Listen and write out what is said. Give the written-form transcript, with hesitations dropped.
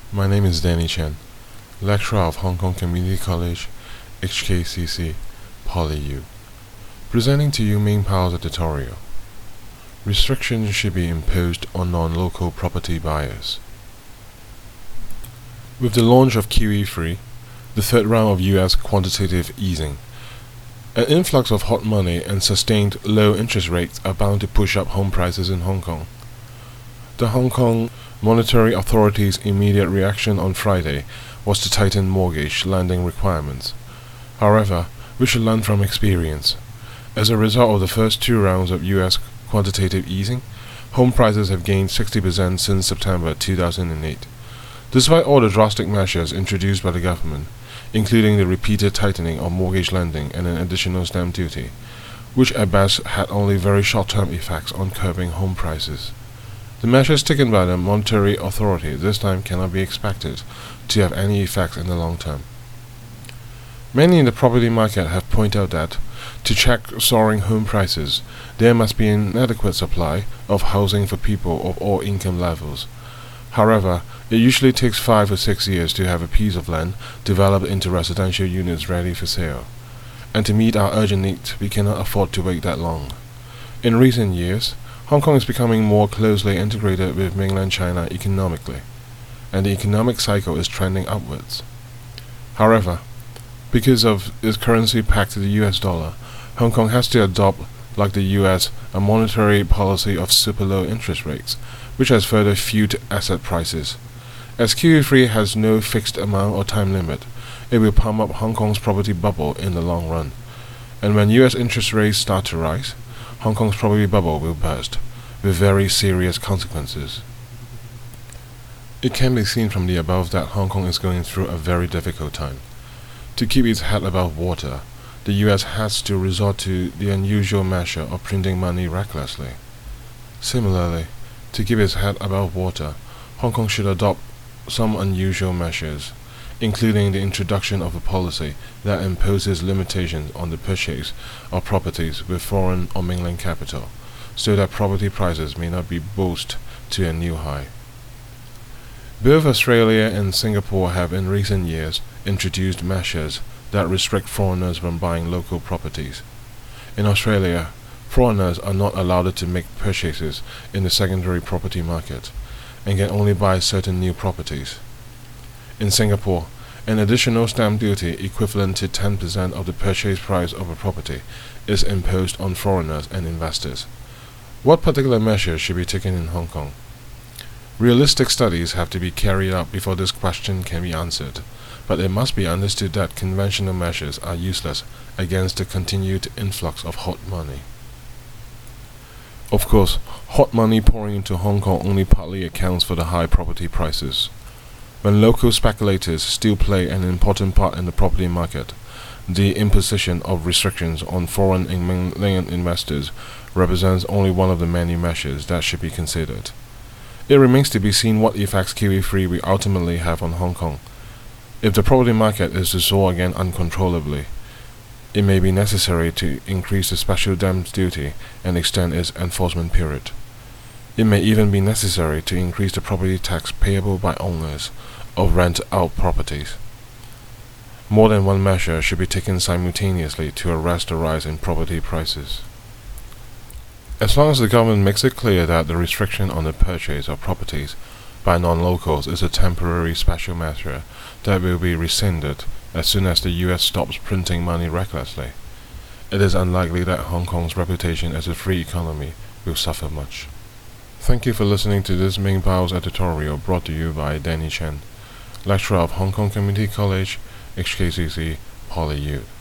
My name is Danny Chen, lecturer of Hong Kong Community College, HKCC, PolyU, presenting to you Ming Pao's editorial. Restrictions should be imposed on non-local property buyers. With the launch of QE3, the third round of US quantitative easing, an influx of hot money and sustained low interest rates are bound to push up home prices in Hong Kong. The Hong Kong Monetary Authority's immediate reaction on Friday was to tighten mortgage lending requirements. However, we should learn from experience. As a result of the first two rounds of US quantitative easing, home prices have gained 60% since September 2008. Despite all the drastic measures introduced by the government, including the repeated tightening of mortgage lending and an additional stamp duty, which at best had only very short-term effects on curbing home prices. The measures taken by the Monetary Authority this time cannot be expected to have any effects in the long term. Many in the property market have pointed out that, to check soaring home prices, there must be an adequate supply of housing for people of all income levels. However, it usually takes 5 or 6 years to have a piece of land developed into residential units ready for sale, and to meet our urgent needs, we cannot afford to wait that long. In recent years, Hong Kong is becoming more closely integrated with mainland China economically, and the economic cycle is trending upwards. However, because of its currency pegged to the US dollar, Hong Kong has to adopt, like the US, a monetary policy of super low interest rates, which has further fueled asset prices. As QE3 has no fixed amount or time limit, it will pump up Hong Kong's property bubble in the long run. And when US interest rates start to rise, Hong Kong's property bubble will burst, with very serious consequences. It can be seen from the above that Hong Kong is going through a very difficult time. To keep its head above water, the US has to resort to the unusual measure of printing money recklessly. Similarly, to keep its head above water, Hong Kong should adopt some unusual measures, including the introduction of a policy that imposes limitations on the purchase of properties with foreign or mainland capital, so that property prices may not be boosted to a new high. Both Australia and Singapore have in recent years introduced measures that restrict foreigners from buying local properties. In Australia, foreigners are not allowed to make purchases in the secondary property market, and can only buy certain new properties. In Singapore, an additional stamp duty equivalent to 10% of the purchase price of a property is imposed on foreigners and investors. What particular measures should be taken in Hong Kong? Realistic studies have to be carried out before this question can be answered, but it must be understood that conventional measures are useless against the continued influx of hot money. Of course, hot money pouring into Hong Kong only partly accounts for the high property prices. When local speculators still play an important part in the property market, the imposition of restrictions on foreign and mainland investors represents only one of the many measures that should be considered. It remains to be seen what effects QE3 will ultimately have on Hong Kong. If the property market is to soar again uncontrollably, it may be necessary to increase the special stamp duty and extend its enforcement period. It may even be necessary to increase the property tax payable by owners of rent-out properties. More than one measure should be taken simultaneously to arrest the rise in property prices. As long as the government makes it clear that the restriction on the purchase of properties by non-locals is a temporary special measure that will be rescinded as soon as the US stops printing money recklessly, it is unlikely that Hong Kong's reputation as a free economy will suffer much. Thank you for listening to this Ming Pao's editorial brought to you by Danny Chen, lecturer of Hong Kong Community College, HKCC, PolyU.